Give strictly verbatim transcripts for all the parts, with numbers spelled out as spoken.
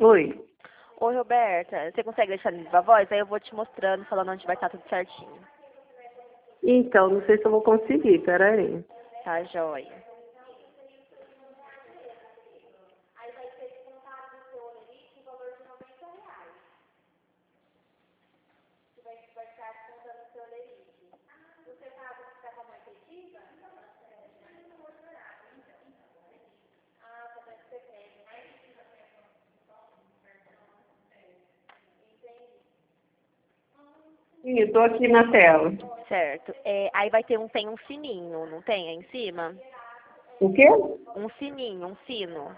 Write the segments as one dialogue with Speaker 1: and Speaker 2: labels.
Speaker 1: Oi.
Speaker 2: Oi, Roberta. Você consegue deixar no viva voz? Aí eu vou te mostrando, falando onde vai estar tudo certinho.
Speaker 1: Então, não sei se eu vou conseguir, peraí.
Speaker 2: Tá, joia.
Speaker 1: Sim, eu tô aqui na tela.
Speaker 2: Certo. É, aí vai ter um, tem um sininho, não tem aí em cima?
Speaker 1: O quê?
Speaker 2: Um sininho, um sino.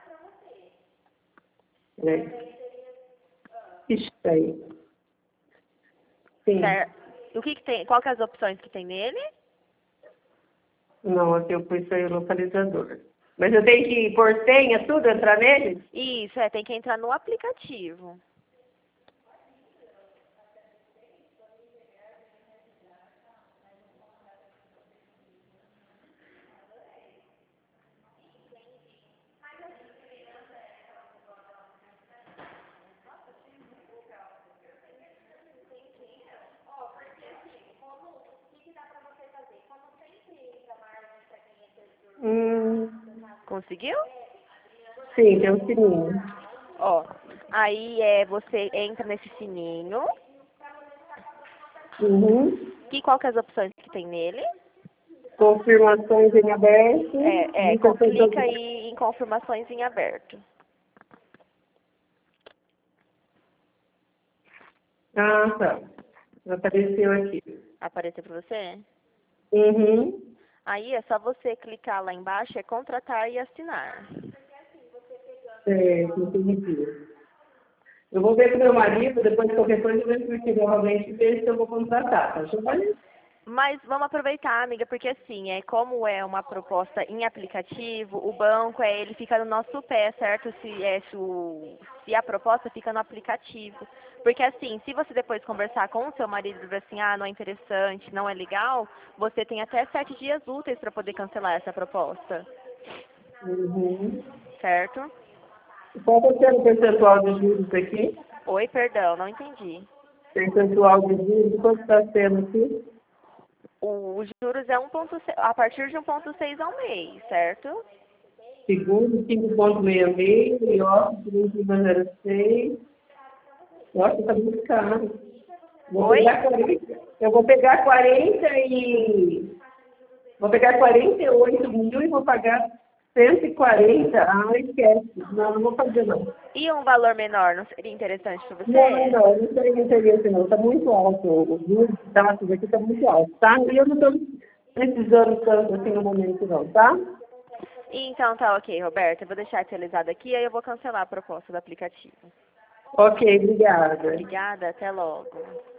Speaker 1: É. Ixi, aí. Sim.
Speaker 2: Certo. O que que tem? Qual que é as opções que tem nele?
Speaker 1: Não, aqui eu pus aí o localizador. Mas eu tenho que pôr senha, tudo, entrar nele?
Speaker 2: Isso, é, tem que entrar no aplicativo.
Speaker 1: Hum,
Speaker 2: Conseguiu?
Speaker 1: sim, tem um sininho.
Speaker 2: Ó, aí é, você entra nesse sininho.
Speaker 1: Uhum.
Speaker 2: E qual que é as opções que tem nele?
Speaker 1: Confirmações em aberto.
Speaker 2: É, é,
Speaker 1: Dica
Speaker 2: co- clica
Speaker 1: sobre-
Speaker 2: aí em confirmações em aberto.
Speaker 1: Ah, tá. Apareceu aqui.
Speaker 2: Apareceu para você?
Speaker 1: Uhum.
Speaker 2: Aí é só você clicar lá embaixo, é contratar e assinar.
Speaker 1: Certo, entendi. Eu vou ver com meu marido, depois qualquer coisa eu vejo que realmente ver se eu vou contratar. Tá joia?
Speaker 2: Mas vamos aproveitar, amiga, porque assim, é como é uma proposta em aplicativo, o banco é ele fica no nosso pé, certo? Se é se, o, se a proposta fica no aplicativo. Porque assim, se você depois conversar com o seu marido e dizer assim, ah, não é interessante, não é legal, você tem até sete dias úteis para poder cancelar essa proposta,
Speaker 1: Uhum.
Speaker 2: certo?
Speaker 1: Qual vai ser o percentual de juros aqui?
Speaker 2: Oi, perdão, não entendi.
Speaker 1: Percentual de juros, quanto está sendo aqui?
Speaker 2: O, os juros é um ponto, a partir de um ponto seis ao mês, certo?
Speaker 1: Segundo, cinco vírgula sessenta e seis, IOF, três vírgula zero seis. Nossa, está muito caro. Vou
Speaker 2: Oi?
Speaker 1: pegar quarenta. Eu vou pegar quarenta e... Vou pegar quarenta e oito mil e vou pagar cento e quarenta. Ah, esquece. Não, não vou fazer não.
Speaker 2: E um valor menor não seria interessante para
Speaker 1: Não,
Speaker 2: você?
Speaker 1: não, não tem interesse não. Está muito alto. Os juros de taxas aqui está muito alto, tá? E eu não estou precisando tanto assim no momento não, tá?
Speaker 2: Então tá ok, Roberta. Eu vou deixar atualizado aqui, aí eu vou cancelar a proposta do aplicativo.
Speaker 1: Ok, obrigada.
Speaker 2: Obrigada, até logo.